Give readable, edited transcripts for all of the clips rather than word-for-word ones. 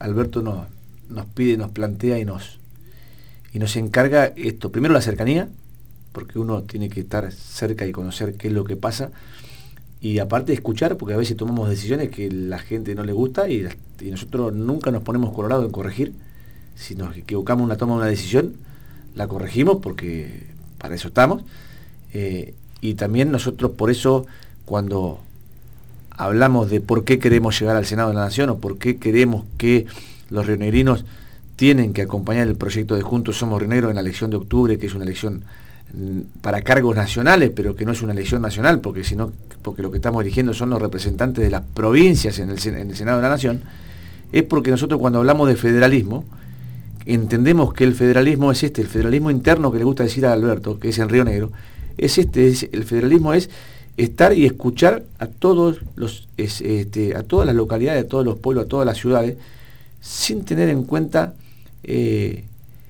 Alberto nos pide, nos plantea y nos encarga esto. Primero la cercanía, porque uno tiene que estar cerca y conocer qué es lo que pasa, y aparte escuchar, porque a veces tomamos decisiones que la gente no le gusta y nosotros nunca nos ponemos colorados en corregir. Si nos equivocamos en una toma de una decisión, la corregimos porque para eso estamos. Y también nosotros, por eso, cuando hablamos de por qué queremos llegar al Senado de la Nación o por qué queremos que los rionegrinos tienen que acompañar el proyecto de Juntos Somos Rionegros en la elección de octubre, que es una elección para cargos nacionales, pero que no es una elección nacional, porque lo que estamos eligiendo son los representantes de las provincias en el Senado de la Nación, es porque nosotros cuando hablamos de federalismo, entendemos que el federalismo es el federalismo interno que le gusta decir a Alberto, que es en Río Negro, el federalismo es estar y escuchar a todos a todas las localidades, a todos los pueblos, a todas las ciudades, sin tener en cuenta de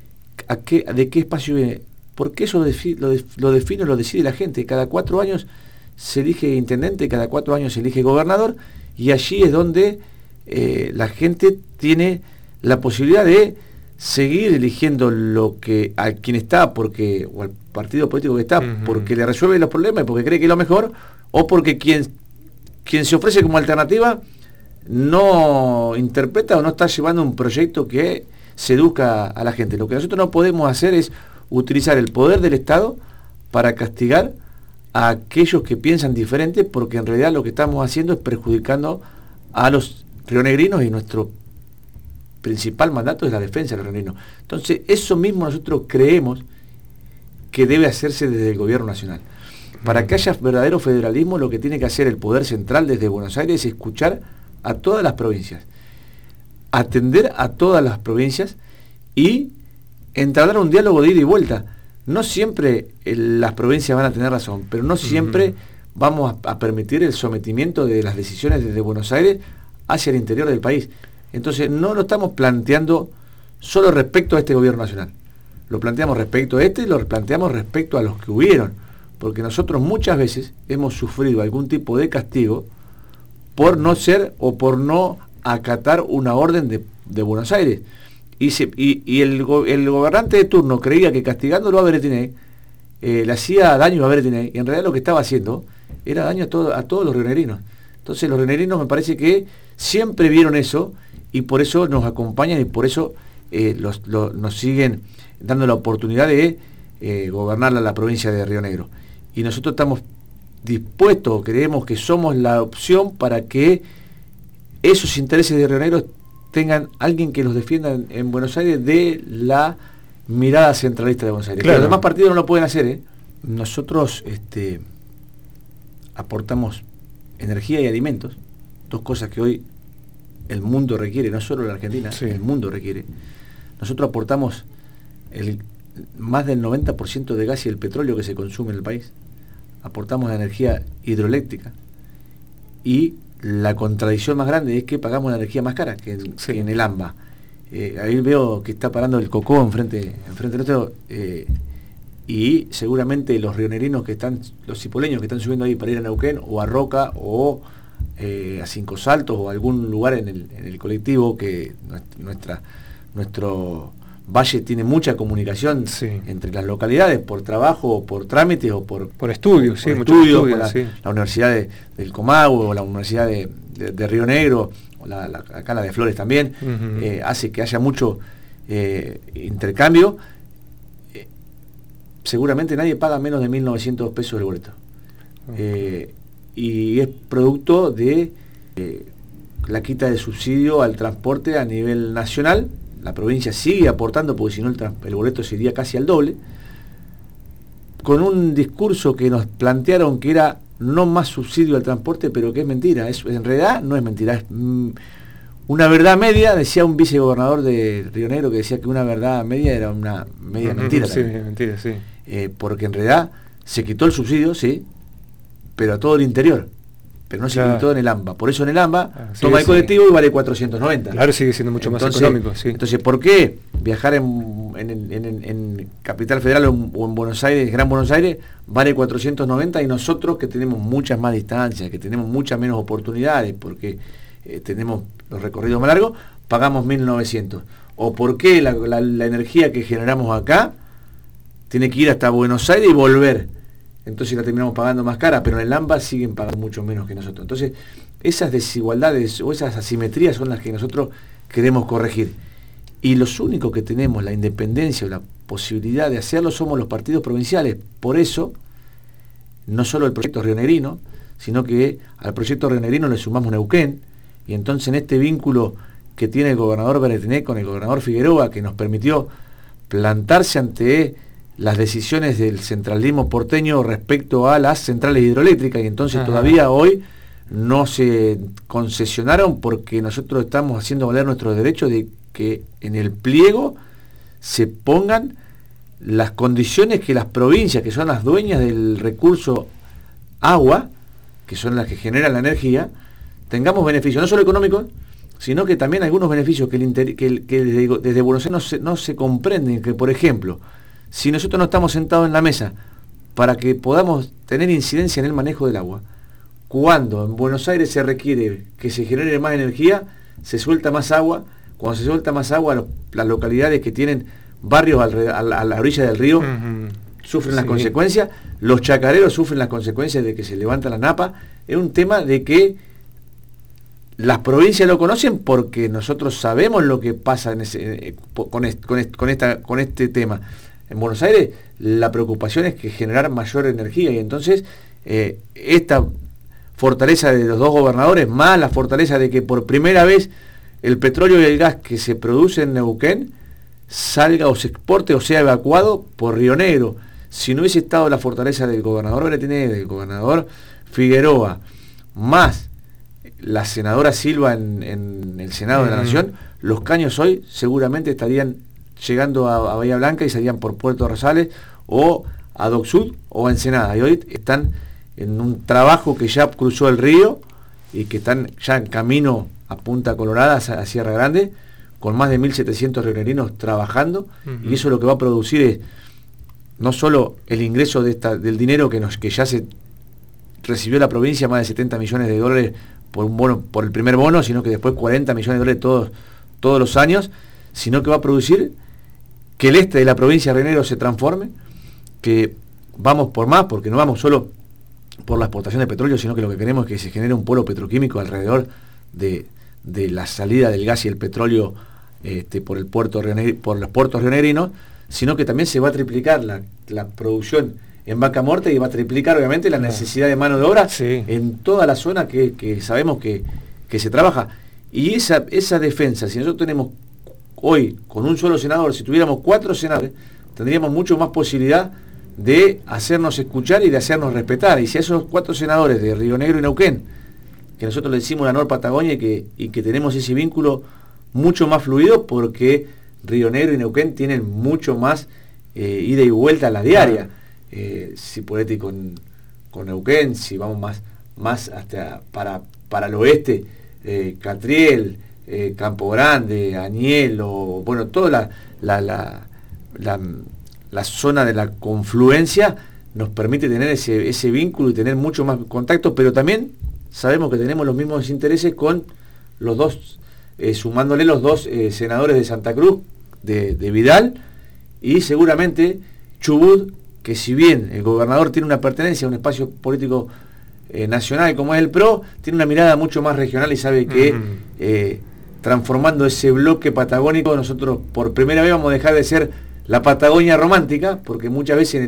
qué espacio viene, porque eso lo define, lo decide la gente. Cada 4 años se elige intendente, cada 4 años se elige gobernador, y allí es donde la gente tiene la posibilidad de seguir eligiendo a quien está, o al partido político que está, porque le resuelve los problemas y porque cree que es lo mejor, o porque quien se ofrece como alternativa no interpreta o no está llevando un proyecto que seduzca a la gente. Lo que nosotros no podemos hacer es utilizar el poder del Estado para castigar a aquellos que piensan diferente, porque en realidad lo que estamos haciendo es perjudicando a los rionegrinos, y nuestro principal mandato es la defensa de los rionegrinos. Entonces, eso mismo nosotros creemos que debe hacerse desde el gobierno nacional. Para que haya verdadero federalismo, lo que tiene que hacer el poder central desde Buenos Aires es escuchar a todas las provincias, atender a todas las provincias y entablar un diálogo de ida y vuelta. No siempre las provincias van a tener razón, pero no siempre vamos a permitir el sometimiento de las decisiones desde Buenos Aires hacia el interior del país. Entonces no lo estamos planteando solo respecto a este gobierno nacional, lo planteamos respecto a y lo planteamos respecto a los que hubieron, porque nosotros muchas veces hemos sufrido algún tipo de castigo por no ser o por no acatar una orden de Buenos Aires. Y el gobernante de turno creía que castigándolo a Beretinei le hacía daño a Beretinei, y en realidad lo que estaba haciendo era daño a todos los rionegrinos. Entonces los rionegrinos me parece que siempre vieron eso, y por eso nos acompañan, y por eso nos siguen dando la oportunidad de gobernar la provincia de Río Negro. Y nosotros estamos dispuestos, creemos que somos la opción para que esos intereses de Río Negro tengan alguien que los defienda en Buenos Aires de la mirada centralista de Buenos Aires. Claro. Que los demás partidos no lo pueden hacer. Nosotros aportamos energía y alimentos, 2 cosas que hoy el mundo requiere, no solo la Argentina, sí. El mundo requiere. Nosotros aportamos más del 90% de gas y el petróleo que se consume en el país. Aportamos la energía hidroeléctrica, y la contradicción más grande es que pagamos la energía más cara que en el AMBA. Ahí veo que está parando el Cocó enfrente nuestro, y seguramente los rionegrinos los cipoleños que están subiendo ahí para ir a Neuquén o a Roca o a Cinco Saltos o a algún lugar en el colectivo, que nuestro valle tiene mucha comunicación entre las localidades por trabajo o por trámites o por estudios, la Universidad del Comahue o la Universidad de Río Negro, o acá la de Flores también, hace que haya mucho intercambio. Seguramente nadie paga menos de 1.900 pesos el boleto, y es producto de la quita de subsidio al transporte a nivel nacional. La provincia sigue aportando, porque si no el boleto sería casi al doble, con un discurso que nos plantearon que era no más subsidio al transporte, pero que es mentira. En realidad no es mentira, es una verdad media. Decía un vicegobernador de Río Negro que decía que una verdad media era una media mentira. Sí, mentira, sí. Porque en realidad se quitó el subsidio, sí, pero a todo el interior. Pero no se quitó en el AMBA. Por eso en el AMBA toma el colectivo y vale 490. Claro, sigue siendo mucho más económico. Sí. Entonces, ¿por qué viajar en Capital Federal o en Buenos Aires, Gran Buenos Aires, vale 490, y nosotros, que tenemos muchas más distancias, que tenemos muchas menos oportunidades, porque tenemos los recorridos más largos, pagamos 1.900? ¿O por qué la energía que generamos acá tiene que ir hasta Buenos Aires y volver? Entonces la terminamos pagando más cara, pero en el AMBA siguen pagando mucho menos que nosotros. Entonces, esas desigualdades o esas asimetrías son las que nosotros queremos corregir. Y los únicos que tenemos la independencia o la posibilidad de hacerlo somos los partidos provinciales. Por eso, no solo el proyecto rionegrino, sino que al proyecto rionegrino le sumamos Neuquén, y entonces en este vínculo que tiene el gobernador Beretené con el gobernador Figueroa, que nos permitió plantarse ante las decisiones del centralismo porteño respecto a las centrales hidroeléctricas, y entonces todavía hoy no se concesionaron porque nosotros estamos haciendo valer nuestros derechos de que en el pliego se pongan las condiciones que las provincias, que son las dueñas del recurso agua, que son las que generan la energía, tengamos beneficios, no solo económicos, sino que también algunos beneficios que desde Buenos Aires no se comprenden, que por ejemplo, si nosotros no estamos sentados en la mesa para que podamos tener incidencia en el manejo del agua, cuando en Buenos Aires se requiere que se genere más energía, se suelta más agua. Cuando se suelta más agua, las localidades que tienen barrios a la orilla del río sufren las consecuencias, los chacareros sufren las consecuencias de que se levanta la napa. Es un tema de que las provincias lo conocen porque nosotros sabemos lo que pasa con este tema. En Buenos Aires la preocupación es que generar mayor energía, y entonces esta fortaleza de los dos gobernadores, más la fortaleza de que por primera vez el petróleo y el gas que se produce en Neuquén salga o se exporte o sea evacuado por Río Negro. Si no hubiese estado la fortaleza del gobernador Beretené, del gobernador Figueroa, más la senadora Silva en el Senado de la Nación, los caños hoy seguramente estarían llegando a Bahía Blanca y salían por Puerto Rosales o a Dock Sud o a Ensenada, y hoy están en un trabajo que ya cruzó el río y que están ya en camino a Punta Colorada, a Sierra Grande, con más de 1.700 rionegrinos trabajando, y eso lo que va a producir es no solo el ingreso del dinero que ya se recibió la provincia, más de 70 millones de dólares por un bono, por el primer bono, sino que después 40 millones de dólares todos los años, sino que va a producir que el este de la provincia de Río Negro se transforme, que vamos por más, porque no vamos solo por la exportación de petróleo, sino que lo que queremos es que se genere un polo petroquímico alrededor de la salida del gas y el petróleo por los puertos rionegrinos, sino que también se va a triplicar la producción en Vaca Muerta, y va a triplicar obviamente la necesidad de mano de obra en toda la zona que sabemos que se trabaja. Y esa defensa, si nosotros tenemos hoy con un solo senador, si tuviéramos 4 senadores, tendríamos mucho más posibilidad de hacernos escuchar y de hacernos respetar. Y si a esos 4 senadores de Río Negro y Neuquén, que nosotros le decimos la Nor Patagonia, y que tenemos ese vínculo mucho más fluido, porque Río Negro y Neuquén tienen mucho más ida y vuelta a la diaria. Si Cipolletti con Neuquén, si vamos más hasta para el oeste, Catriel, Campo Grande, Añelo, bueno, toda la zona de la confluencia nos permite tener ese vínculo y tener mucho más contacto, pero también sabemos que tenemos los mismos intereses con los dos, sumándole los dos senadores de Santa Cruz, de Vidal, y seguramente Chubut, que si bien el gobernador tiene una pertenencia a un espacio político nacional como es el PRO, tiene una mirada mucho más regional y sabe que transformando ese bloque patagónico, nosotros por primera vez vamos a dejar de ser la Patagonia romántica, porque muchas veces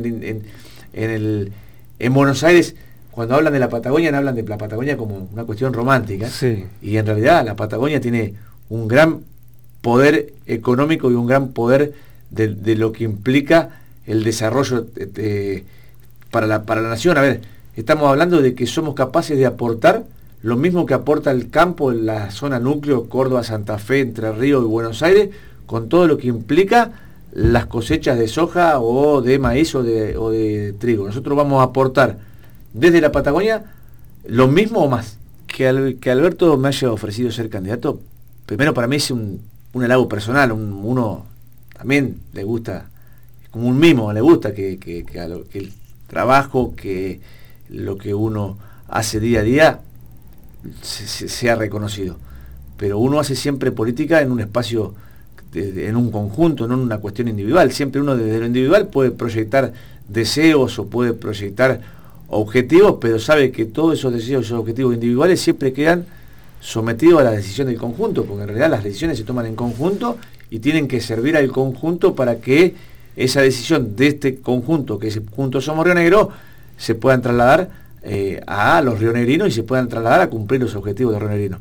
en Buenos Aires, cuando hablan de la Patagonia, hablan de la Patagonia como una cuestión romántica, y en realidad la Patagonia tiene un gran poder económico y un gran poder de lo que implica el desarrollo para la nación. A ver, estamos hablando de que somos capaces de aportar lo mismo que aporta el campo en la zona núcleo, Córdoba, Santa Fe, Entre Ríos y Buenos Aires, con todo lo que implica las cosechas de soja o de maíz o de trigo. Nosotros vamos a aportar desde la Patagonia lo mismo o más. Que Alberto me haya ofrecido ser candidato, primero para mí es un halago personal, uno también le gusta, es como un mimo, le gusta que el trabajo, que lo que uno hace día a día sea reconocido. pero uno hace siempre política en un espacio, en un conjunto, no en una cuestión individual. Siempre uno desde lo individual puede proyectar deseos o puede proyectar objetivos, pero sabe que todos esos deseos y esos objetivos individuales siempre quedan sometidos a la decisión del conjunto, porque en realidad las decisiones se toman en conjunto y tienen que servir al conjunto para que esa decisión de este conjunto, que es Juntos Somos Río Negro, se puedan trasladar a los rionegrinos y se puedan trasladar a cumplir los objetivos de rionegrinos.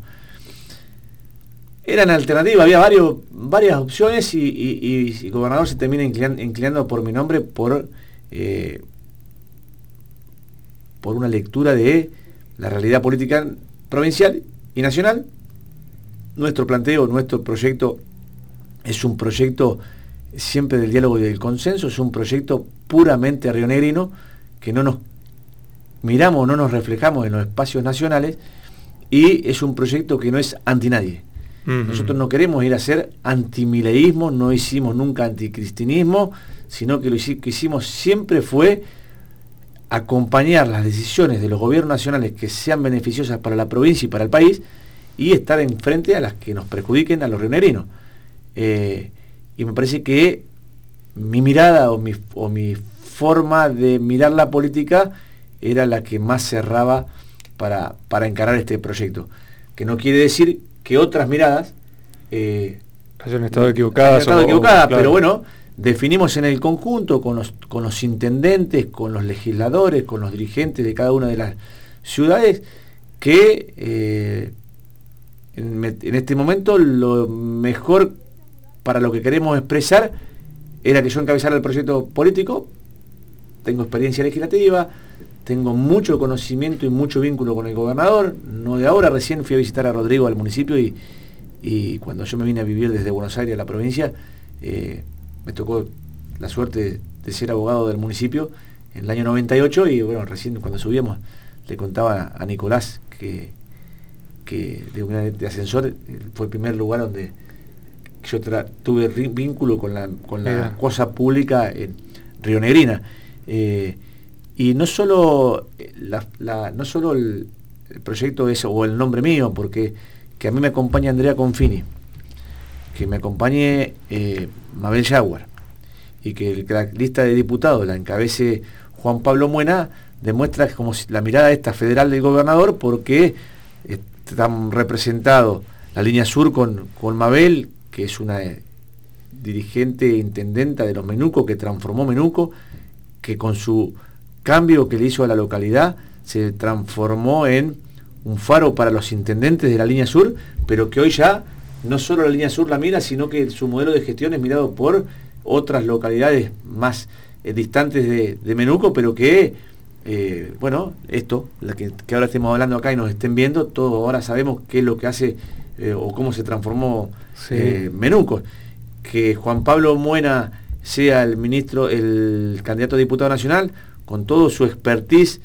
Eran alternativas, había varias opciones y el gobernador se termina inclinando por mi nombre por una lectura de la realidad política provincial y nacional. Nuestro planteo, nuestro proyecto es un proyecto siempre del diálogo y del consenso, es un proyecto puramente rionegrino, que no nos miramos, no nos reflejamos en los espacios nacionales, y es un proyecto que no es anti nadie. Nosotros no queremos ir a hacer antimileísmo, no hicimos nunca anticristinismo, sino que lo que hicimos siempre fue acompañar las decisiones de los gobiernos nacionales que sean beneficiosas para la provincia y para el país, y estar enfrente a las que nos perjudiquen a los rionegrinos. Y me parece que mi mirada o mi forma de mirar la política era la que más cerraba para encarar este proyecto. Que no quiere decir que otras miradas hayan estado equivocadas. Claro. Pero bueno, definimos en el conjunto con los intendentes, con los legisladores, con los dirigentes de cada una de las ciudades, que en este momento lo mejor para lo que queremos expresar era que yo encabezara el proyecto político. Tengo experiencia legislativa, tengo mucho conocimiento y mucho vínculo con el gobernador, no de ahora. Recién fui a visitar a Rodrigo al municipio y cuando yo me vine a vivir desde Buenos Aires a la provincia, me tocó la suerte de ser abogado del municipio en el año 98, y bueno, recién cuando subíamos le contaba a Nicolás que de ascensor fue el primer lugar donde yo tuve vínculo con la cosa pública en rionegrina. Y no solo el proyecto es, o el nombre mío, porque que a mí me acompaña Andrea Confini, que me acompañe Mabel Jaguar, y que la lista de diputados la encabece Juan Pablo Muena, demuestra como la mirada esta federal del gobernador, porque están representados la línea sur con Mabel, que es una dirigente intendenta de los Menucos, que transformó Menuco, que con su cambio que le hizo a la localidad se transformó en un faro para los intendentes de la línea sur, pero que hoy ya no solo la línea sur la mira, sino que su modelo de gestión es mirado por otras localidades más distantes de Menuco, pero que bueno, esto, que ahora estemos hablando acá y nos estén viendo, todos ahora sabemos qué es lo que hace o cómo se transformó Menuco. Que Juan Pablo Muena sea el candidato a diputado nacional, con todo su expertise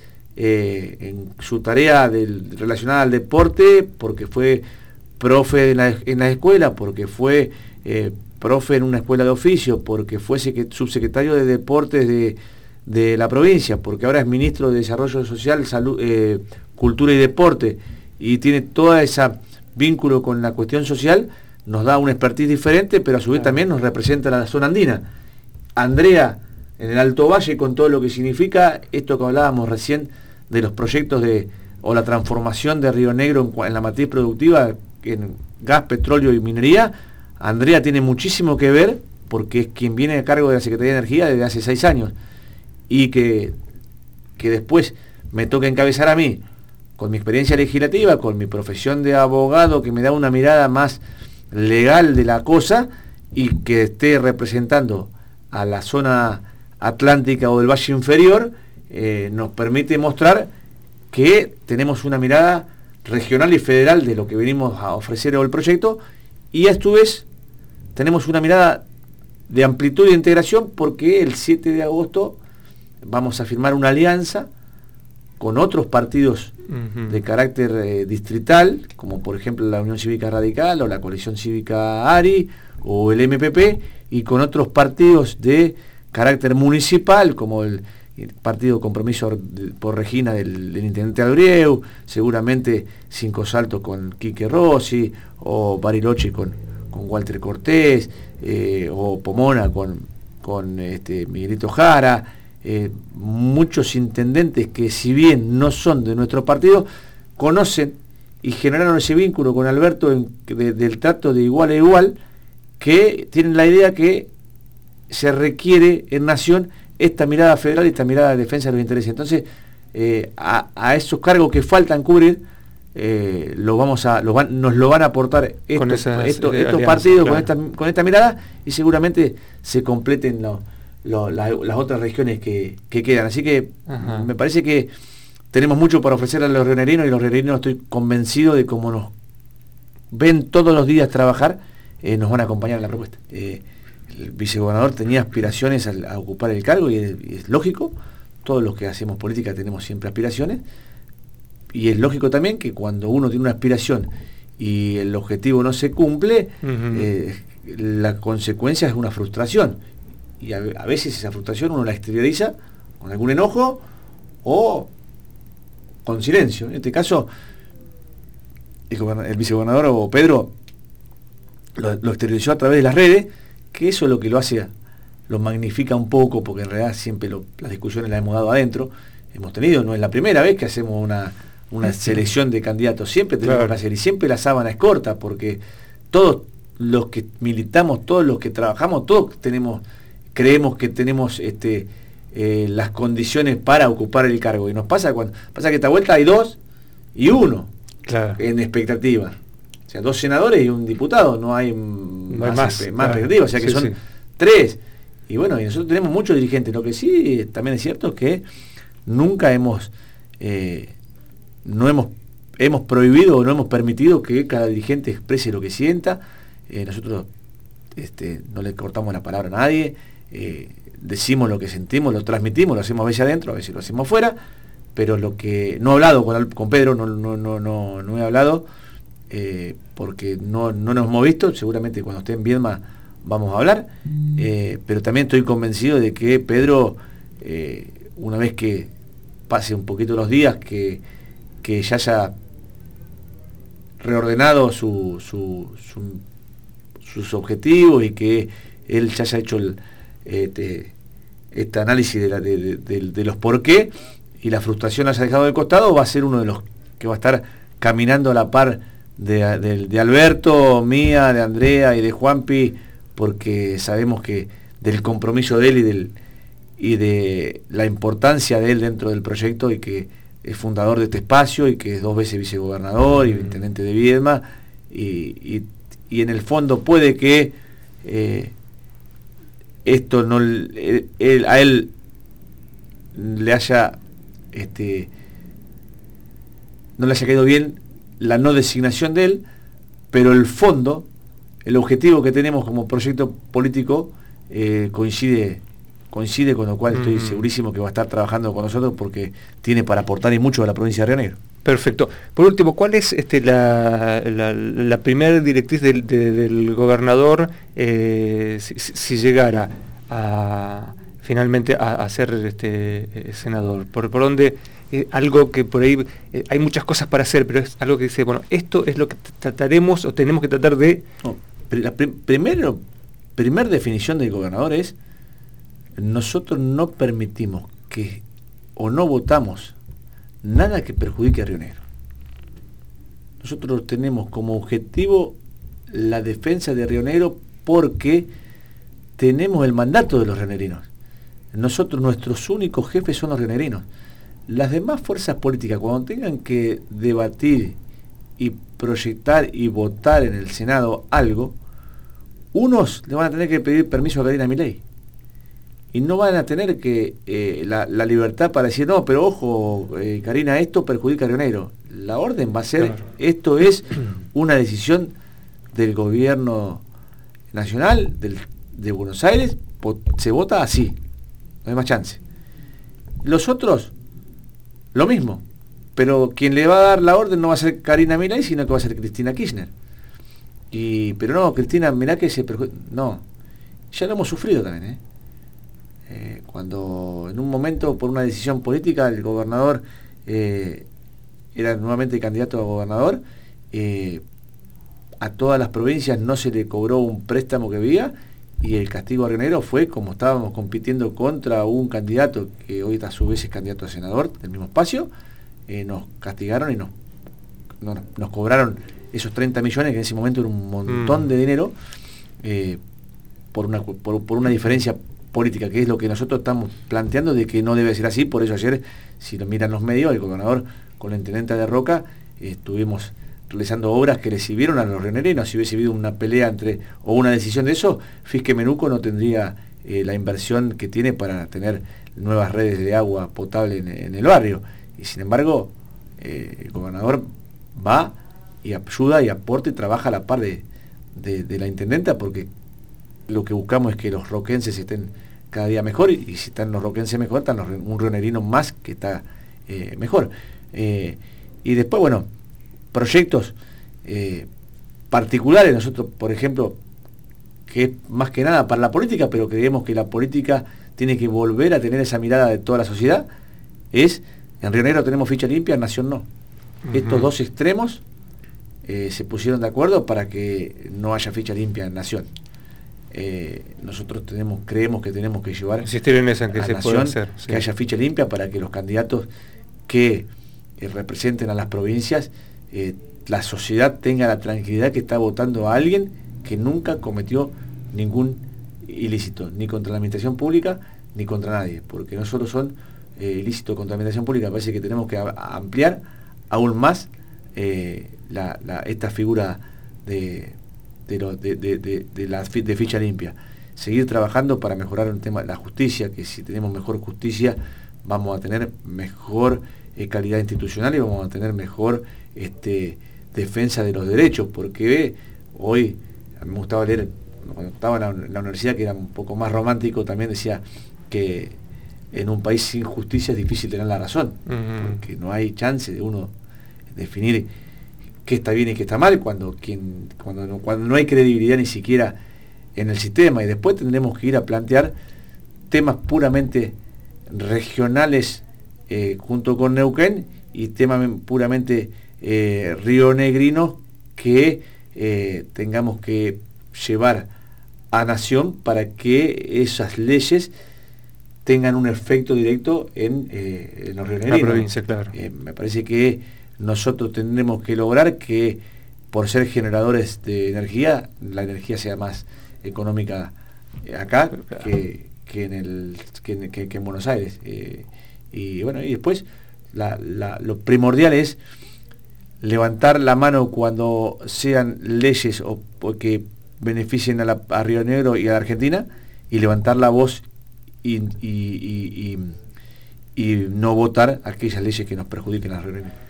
en su tarea relacionada al deporte, porque fue profe en la escuela, porque fue profe en una escuela de oficio, porque fue subsecretario de deportes de la provincia, porque ahora es ministro de Desarrollo Social, Salud, Cultura y Deporte, y tiene toda esa vínculo con la cuestión social, nos da una expertise diferente, pero a su vez también nos representa la zona andina. Andrea, en el Alto Valle, con todo lo que significa esto que hablábamos recién de los proyectos o la transformación de Río Negro en la matriz productiva, en gas, petróleo y minería. Andrea tiene muchísimo que ver, porque es quien viene a cargo de la Secretaría de Energía desde hace 6 años, y que después me toca encabezar a mí, con mi experiencia legislativa, con mi profesión de abogado, que me da una mirada más legal de la cosa, y que esté representando a la zona atlántica o del Valle Inferior, nos permite mostrar que tenemos una mirada regional y federal de lo que venimos a ofrecer o el proyecto, y a su vez tenemos una mirada de amplitud e integración, porque el 7 de agosto vamos a firmar una alianza con otros partidos de carácter distrital, como por ejemplo la Unión Cívica Radical o la Coalición Cívica ARI o el MPP, y con otros partidos de carácter municipal como el partido compromiso por Regina del intendente Adrieu, seguramente 5 saltos con Quique Rossi, o Bariloche con Walter Cortés, o Pomona con Miguelito Jara, muchos intendentes que, si bien no son de nuestro partido, conocen y generaron ese vínculo con Alberto del trato de igual a igual, que tienen la idea que se requiere en Nación esta mirada federal y esta mirada de defensa de los intereses. Entonces, a esos cargos que faltan cubrir, nos lo van a aportar estos partidos, claro, con esta mirada, y seguramente se completen las otras regiones que quedan. Así que me parece que tenemos mucho para ofrecer a los rionerinos, y los rionerinos, estoy convencido de cómo nos ven todos los días trabajar, nos van a acompañar en la propuesta. El vicegobernador tenía aspiraciones a ocupar el cargo, y es lógico, todos los que hacemos política tenemos siempre aspiraciones, y es lógico también que cuando uno tiene una aspiración y el objetivo no se cumple, la consecuencia es una frustración, y a veces esa frustración uno la exterioriza con algún enojo o con silencio. En este caso, el vicegobernador, o Pedro, lo exteriorizó a través de las redes, que eso es lo que lo magnifica un poco, porque en realidad siempre las discusiones las hemos dado adentro, hemos tenido, no es la primera vez que hacemos una selección de candidatos, siempre tenemos que hacer, y siempre la sábana es corta, porque todos los que militamos, todos los que trabajamos, todos creemos que tenemos las condiciones para ocupar el cargo, y nos pasa que esta vuelta hay 2 y 1 en expectativa. O sea, 2 senadores y un diputado, no hay más expectativa, o sea que son 3. Y bueno, y nosotros tenemos muchos dirigentes. Lo que sí también es cierto es que nunca hemos prohibido o no hemos permitido que cada dirigente exprese lo que sienta. Nosotros no le cortamos la palabra a nadie, decimos lo que sentimos, lo transmitimos, lo hacemos a veces adentro, a veces lo hacemos afuera, pero lo que no he hablado con Pedro, no he hablado, porque no nos hemos visto. Seguramente cuando esté en Viedma vamos a hablar, pero también estoy convencido de que Pedro, una vez que pase un poquito los días, que ya haya reordenado sus objetivos, y que él ya haya hecho este análisis de los por qué, y la frustración haya dejado de costado, va a ser uno de los que va a estar caminando a la par de Alberto, mía, de Andrea y de Juanpi, porque sabemos que del compromiso de él y de la importancia de él dentro del proyecto, y que es fundador de este espacio, y que es 2 veces vicegobernador y intendente de Viedma, y en el fondo puede que esto a él le haya no le haya caído bien la no designación de él, pero el fondo, el objetivo que tenemos como proyecto político, coincide, con lo cual estoy segurísimo que va a estar trabajando con nosotros, porque tiene para aportar y mucho a la provincia de Río Negro. Perfecto. Por último, ¿cuál es la primera directriz del gobernador si llegara finalmente a ser senador? ¿Por dónde? Algo que por ahí hay muchas cosas para hacer, pero es algo que dice, bueno, esto es lo que trataremos o tenemos que tratar de... No, la primer definición del gobernador es: nosotros no permitimos o no votamos nada que perjudique a Río Negro. Nosotros tenemos como objetivo la defensa de Río Negro, porque tenemos el mandato de los rionegrinos. Nuestros únicos jefes son los rionegrinos. Las demás fuerzas políticas, cuando tengan que debatir y proyectar y votar en el Senado algo, unos le van a tener que pedir permiso a Karina Milei, y no van a tener la libertad para decir, no, pero ojo, Karina, esto perjudica a Río Negro. La orden va a ser, claro, esto es una decisión del gobierno nacional, de Buenos Aires, se vota así, no hay más chance. Los otros, lo mismo, pero quien le va a dar la orden no va a ser Karina Milei, sino que va a ser Cristina Kirchner. Pero no, Cristina, mirá que no, ya lo hemos sufrido también, Cuando en un momento, por una decisión política, el gobernador era nuevamente candidato a gobernador, a todas las provincias no se le cobró un préstamo que había, y el castigo a Río Negro fue como estábamos compitiendo contra un candidato que hoy a su vez es candidato a senador del mismo espacio. Nos castigaron y nos cobraron esos 30 millones, que en ese momento era un montón de dinero, por una diferencia política, que es lo que nosotros estamos planteando de que no debe ser así. Por eso ayer, si lo miran los medios, el gobernador con la intendenta de Roca estuvimos realizando obras que le sirvieron a los rionegrinos. Si hubiese habido una pelea o una decisión de eso, Fisque Menuco no tendría la inversión que tiene para tener nuevas redes de agua potable en el barrio. Y sin embargo, el gobernador va y ayuda y aporta y trabaja a la par de la intendenta, porque lo que buscamos es que los roquenses estén cada día mejor, y si están los roquenses mejor, están un rionegrino más que está mejor. Y después, bueno, proyectos particulares. Nosotros, por ejemplo, que es más que nada para la política, pero creemos que la política tiene que volver a tener esa mirada de toda la sociedad, en Río Negro tenemos ficha limpia, en Nación no. Estos dos extremos se pusieron de acuerdo para que no haya ficha limpia en Nación. Nosotros creemos que tenemos que llevar insistir en eso, en que se Nación, puede hacer, sí, que haya ficha limpia para que los candidatos que representen a las provincias, la sociedad tenga la tranquilidad que está votando a alguien que nunca cometió ningún ilícito, ni contra la administración pública, ni contra nadie, porque no solo son ilícitos contra la administración pública. Parece que tenemos que ampliar aún más esta figura de ficha limpia. Seguir trabajando para mejorar el tema de la justicia, que si tenemos mejor justicia vamos a tener mejor calidad institucional y vamos a tener mejor defensa de los derechos, porque hoy a mí me gustaba leer, cuando estaba en la universidad, que era un poco más romántico, también decía que en un país sin justicia es difícil tener la razón, porque no hay chance de uno definir qué está bien y qué está mal cuando no hay credibilidad ni siquiera en el sistema. Y después tendremos que ir a plantear temas puramente regionales junto con Neuquén, y temas puramente rionegrinos que tengamos que llevar a Nación para que esas leyes tengan un efecto directo en los rionegrinos. La provincia, claro. Me parece que nosotros tendremos que lograr que, por ser generadores de energía, la energía sea más económica acá que en Buenos Aires. Y bueno, y después lo primordial es levantar la mano cuando sean leyes o que beneficien a Río Negro y a la Argentina, y levantar la voz y no votar aquellas leyes que nos perjudiquen a Río Negro.